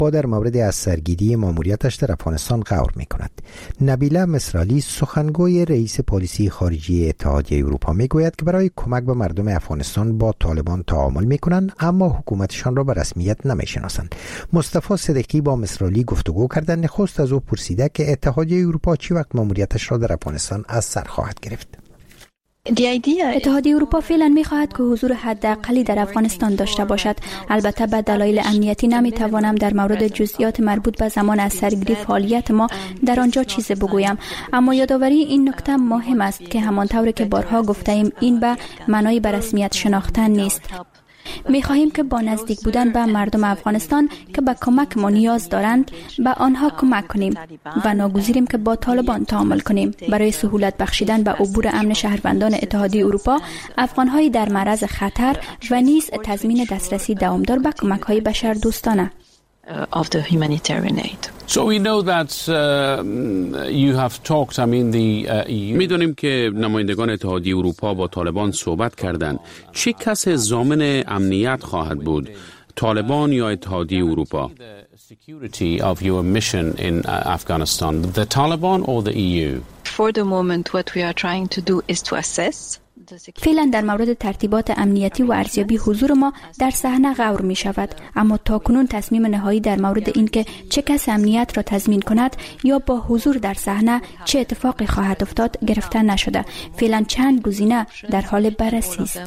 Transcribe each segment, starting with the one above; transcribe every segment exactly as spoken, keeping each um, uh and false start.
با در مورد از سرگیری ماموریتش در افغانستان غور می‌کند. نبیله مصرالی سخنگوی رئیس پلیسی خارجی اتحادیه اروپا میگوید که برای کمک به مردم افغانستان با طالبان تعامل می‌کنند اما حکومتشان را به رسمیت نمی‌شناسند. مصطفی صدیقی با مصرالی گفتگو کردند. نخست از او پرسیده که اتحادیه اروپا چی وقت ماموریتش را در افغانستان از سر خواهد گرفت. اتحادیه اروپا فعلا می‌خواهد که حضور حداقلی در افغانستان داشته باشد. البته به دلایل امنیتی نمی‌توانم در مورد جزئیات مربوط به زمان از سرگیری فعالیت ما در آنجا چیزی بگویم، اما یادآوری این نکته مهم است که همانطور که بارها گفته‌ایم این به معنای به رسمیت شناختن نیست. می خواهیم که با نزدیک بودن به مردم افغانستان که به کمک ما نیاز دارند به آنها کمک کنیم و ناگزیریم که با طالبان تعامل کنیم برای سهولت بخشیدن به عبور امن شهروندان اتحادیه اروپا، افغان‌های در معرض خطر و نیز تضمین دسترسی دوامدار به کمک‌های بشردوستانه. of the humanitarian aid. So we know that uh, you have talked, I mean the uh, E U. می‌دونیم که نمایندگان اتحادیه اروپا با طالبان صحبت کردند. چه کسی ضامن امنیت خواهد بود؟ طالبان یا اتحادیه اروپا؟ Security of your mission in Afghanistan, the Taliban or the E U? For the moment what we are trying to do is to assess. فعلا در مورد ترتیبات امنیتی و ارزیابی حضور ما در صحنه غور می شود، اما تاکنون تصمیم نهایی در مورد اینکه چه کس امنیت را تضمین کند یا با حضور در صحنه چه اتفاقی خواهد افتاد گرفته نشده. فعلا چند گزینه در حال بررسی است.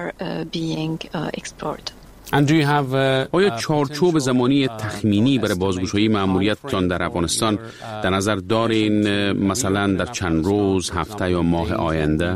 And do you have, uh, آیا چارچوب زمانی تخمینی برای بازگشایی مأموریتتان در افغانستان در نظر دارین، مثلا در چند روز، هفته یا ماه آینده؟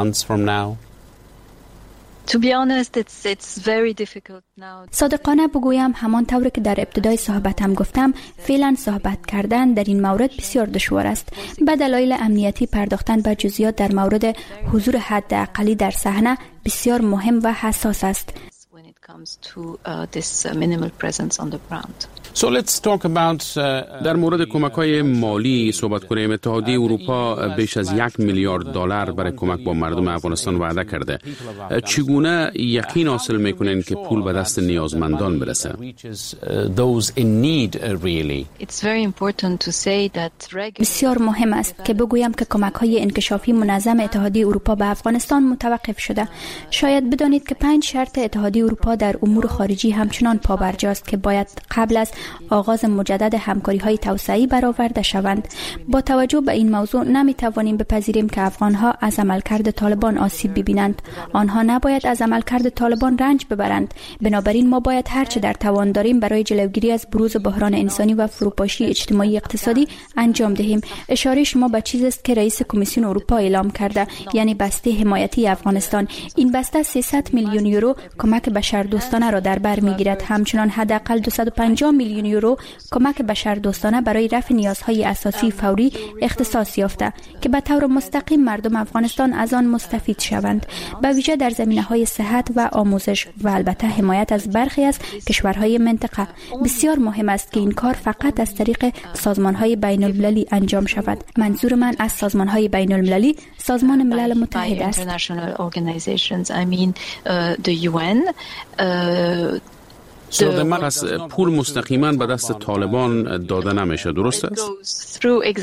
صادقانه بگویم همانطور که در ابتدای صحبتم گفتم، فعلا صحبت کردن در این مورد بسیار دشوار است. به دلایل امنیتی پرداختن به جزئیات در مورد حضور حداقلی در صحنه بسیار مهم و حساس است. comes to uh, this uh, minimal presence on the ground. So let's talk about uh, در مورد کمک‌های مالی صحبت کنیم. اتحادیه اروپا بیش از یک میلیارد دلار برای کمک با مردم افغانستان وعده کرده. چگونه یقین حاصل می‌کنین که پول به دست نیازمندان برسه؟ بسیار مهم است که بگویم که کمک‌های انکشافی منظم اتحادیه اروپا به افغانستان متوقف شده. شاید بدانید که پنج شرط اتحادیه اروپا در امور خارجی همچنان پابرجاست که باید قبل از آغاز مجدد همکاری‌های توسعه‌ای برآورده شوند. با توجه به این موضوع نمی‌توانیم بپذیریم که افغان‌ها از عملکرد طالبان آسیب ببینند. آنها نباید از عملکرد طالبان رنج ببرند. بنابراین ما باید هر چه در توان داریم برای جلوگیری از بروز بحران انسانی و فروپاشی اجتماعی اقتصادی انجام دهیم. اشاره شما به چیزی است که رئیس کمیسیون اروپا اعلام کرده، یعنی بسته حمایتی افغانستان. این بسته سیصد میلیون یورو کمک بشردوستانه را در بر می‌گیرد. همچنین حداقل دویست و پنجاه میلیون یورو کمک بشردوستانه برای رفع نیازهای اساسی فوری اختصاص یافته که به طور مستقیم مردم افغانستان از آن مستفید شوند، به ویژه در زمینه‌های صحت و آموزش و البته حمایت از برخی از کشورهای منطقه. بسیار مهم است که این کار فقط از طریق سازمان‌های بین‌المللی انجام شود. منظور من از سازمان‌های بین‌المللی سازمان ملل متحد است. So در مقص پول مستقیما به دست طالبان داده نمیشه، درست است؟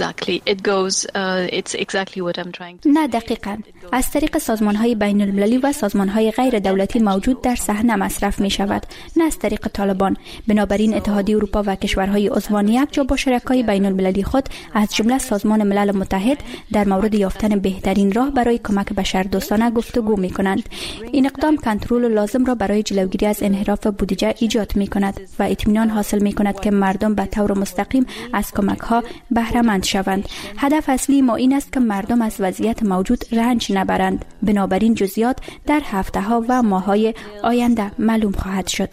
نه دقیقاً. از طریق سازمان‌های بین‌المللی و سازمان‌های غیر دولتی موجود در صحنه مصرف می‌شود، نه از طریق طالبان. بنابراین اتحادیه اروپا و کشورهای عضوان یکجا با شرکای بین‌المللی خود از جمله سازمان ملل متحد در مورد یافتن بهترین راه برای کمک بشردوستانه گفتگو می‌کنند. این اقدام کنترل لازم را برای جلوگیری از انحراف بودجه ایجاد می‌کند و اطمینان حاصل می‌کند که مردم به طور مستقیم از کمک‌ها بهره مند شوند. هدف اصلی ما این است که مردم از وضعیت موجود رنج نبرند. بنابراین جزئیات در هفته‌ها و ماه‌های آینده معلوم خواهد شد.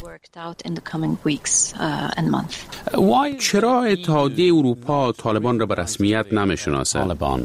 چرا اتحادیه اروپا طالبان را به رسمیت نمی‌شناسه؟ طالبان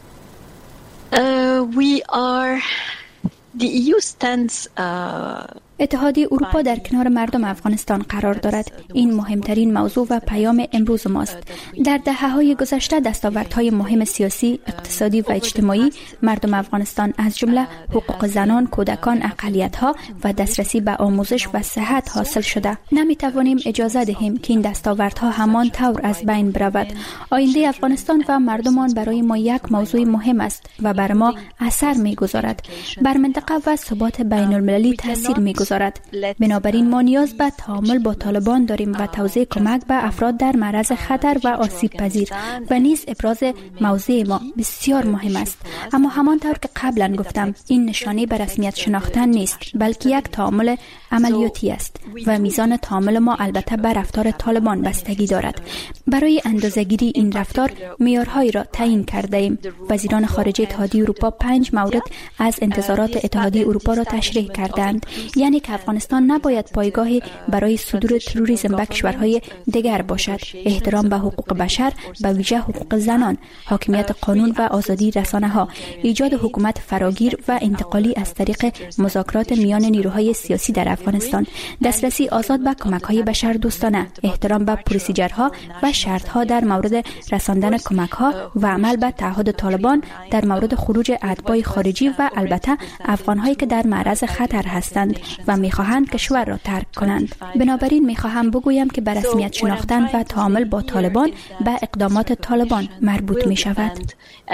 Uh, we are the E U stands uh, اتحادیه اروپا در کنار مردم افغانستان قرار دارد. این مهمترین موضوع و پیام امروز ماست. در دهه‌های گذشته دستاوردهای مهم سیاسی، اقتصادی و اجتماعی مردم افغانستان از جمله حقوق زنان، کودکان، اقلیت‌ها و دسترسی به آموزش و صحت حاصل شده. نمی‌توانیم اجازه دهیم که این دستاوردها همان طور از بین برود. آینده افغانستان و مردمان برای ما یک موضوع مهم است و بر ما اثر می‌گذارد. بر منطقه و ثبات بین‌المللی تاثیر می‌گذارد. بنابراین ما نیاز به تعامل با طالبان داریم و توزیع کمک به افراد در معرض خطر و آسیب پذیر و نیز ابراز موضع ما بسیار مهم است. اما همانطور که قبلا گفتم، این نشانه به رسمیت شناختن نیست، بلکه یک تعامل عملیاتی است و میزان تعامل ما البته به رفتار طالبان بستگی دارد. برای اندازه‌گیری این رفتار معیارهایی را تعیین کرده ایم. وزیران خارجه اتحادیه اروپا پنج مورد از انتظارات اتحادیه اروپا را تشریح کردند، یعنی که افغانستان نباید پایگاهی برای صدور تروریسم به کشورهای دیگر باشد، احترام به حقوق بشر، به ویژه حقوق زنان، حاکمیت قانون و آزادی رسانه‌ها، ایجاد حکومت فراگیر و انتقالی از طریق مذاکرات میان نیروهای سیاسی در افغانستان، دسترسی آزاد به کمک‌های بشردوستانه، احترام به پروسیجرها و شرط‌ها در مورد رساندن کمک‌ها و عمل به تعهد طالبان در مورد خروج اتباع خارجی و البته افغان‌هایی که در معرض خطر هستند و می‌خواهند کشور را ترک کنند. بنابراین می‌خواهم بگویم که به رسمیت شناختن و تعامل با طالبان به اقدامات طالبان مربوط می‌شود.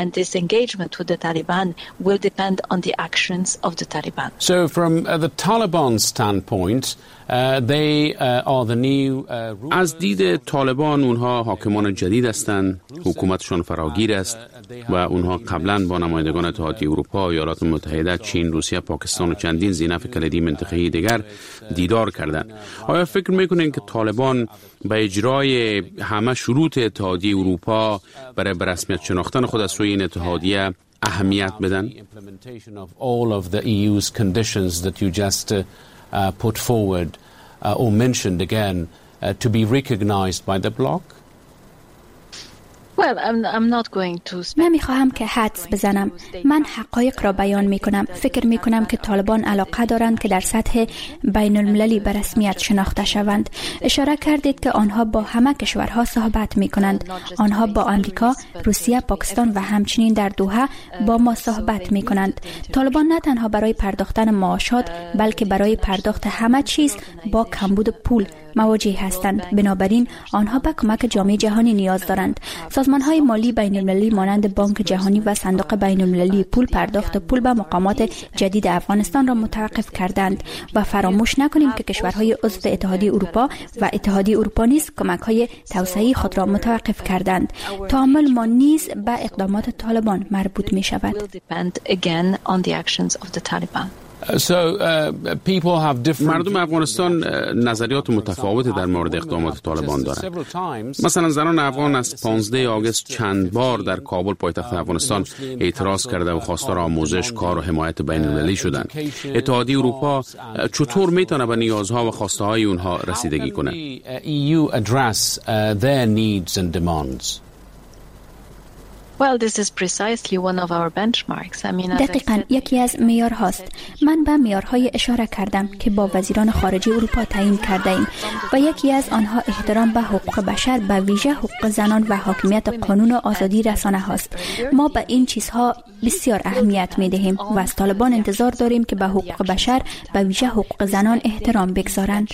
So from uh, the Taliban standpoint, Uh, they uh, are the new uh, از دید طالبان اونها حاکمان جدید هستند، حکومتشون فراگیر است و اونها قبلا با نمایندگان اتحادیه اروپا، ایالات متحده، چین، روسیه، پاکستان و چندین ذی‌نفع کلیدی منطقه‌ای دیگر دیدار کردند. آیا فکر میکنین که طالبان به اجرای همه شروط اتحادیه اروپا برای به رسمیت شناختن خود از سوی این اتحادیه اهمیت بدن؟ Uh, put forward uh, or mentioned again uh, to be recognized by the bloc? Well, I'm, I'm not going to نمیخواهم که حدس بزنم. من حقایق را بیان میکنم. فکر میکنم که طالبان علاقه دارند که در سطح بین المللی به رسمیت شناخته شوند. اشاره کردید که آنها با همه کشورها صحبت میکنند. آنها با آمریکا، روسیه، پاکستان و همچنین در دوحه با ما صحبت میکنند. طالبان نه تنها برای پرداختن معاشات بلکه برای پرداخت همه چیز با کمبود پول مواجه هستند. بنابراین آنها به کمک جامعه جهانی نیاز دارند. سازمان‌های مالی بین‌المللی مانند بانک جهانی و صندوق بین‌المللی پول پرداخت پول به مقامات جدید افغانستان را متوقف کردند و فراموش نکنیم که کشورهای عضو اتحادیه اروپا و اتحادیه اروپا نیز کمک‌های توسعه‌ای خود را متوقف کردند. تعامل ما نیز به اقدامات طالبان مربوط می‌شود. So, uh, people have different... مردم افغانستان نظریات متفاوتی در مورد اقدامات طالبان دارند. مثلا زنان افغان از پانزده آگوست چند بار در کابل پایتخت افغانستان اعتراض کرده و خواستار آموزش، کار و حمایت بین‌المللی شدند. اتحادیه اروپا چطور میتونه به نیازها و خواسته های اونها رسیدگی کنه؟ Well, this is precisely one of our benchmarks. I mean, دقیقاً یکی از معیارهاست. من به معیارهای اشاره کردم که با وزیران خارجه اروپا تعیین کرده ایم و یکی از آنها احترام به حقوق بشر، به ویژه حقوق زنان و حاکمیت قانون و آزادی رسانه هاست. ما به این چیزها بسیار اهمیت می دهیم و از طالبان انتظار داریم که به حقوق بشر، به ویژه حقوق زنان احترام بگذارند.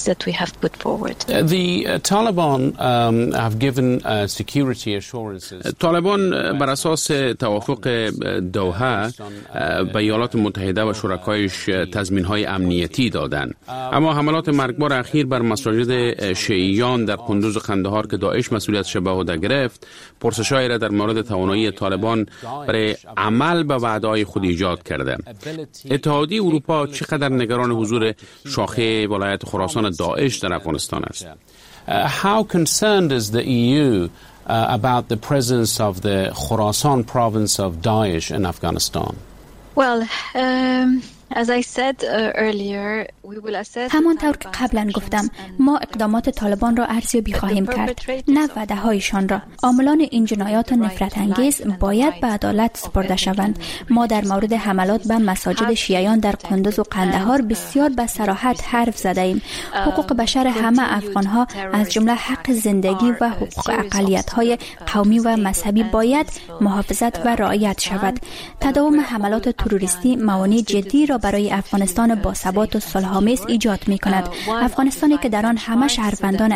The Taliban um, have given uh, security assurances. طالبان بر اساس توافق دوحه به ایالات متحده و شرکایش تضمین‌های امنیتی دادند. اما حملات مرگبار اخیر بر مساجد شیعیان در قندوز و قندهار که داعش مسئولیتش به عهده گرفت، پرسش‌هایی را در مورد توانایی طالبان برای عمل به وعده‌های خود ایجاد کرده. اتحادیه اروپا چقدر نگران حضور شاخه ولایت خراسان داعش در افغانستان است؟ How concerned is the E U Uh, about the presence of the Khorasan province of Daesh in Afghanistan? Well, um, As I said uh, earlier, we will assess همانطور که قبلا گفتم، ما اقدامات طالبان را ارزیابی خواهیم کرد، نه وعده هایشان را. عاملان این جنایات نفرت انگیز باید به عدالت سپرده شوند. ما در مورد حملات به مساجد شیعیان در قندوز و قندهار بسیار به صراحت حرف زده ایم. حقوق بشر همه افغانها از جمله حق زندگی و حقوق اقلیت‌های قومی و مذهبی باید محافظت و رعایت شود. تداوم حملات تروریستی موانع جدی را برای افغانستان با ثبات و صلح‌آمیز ایجاد می‌کند. افغانستانی که در آن همه شهروندان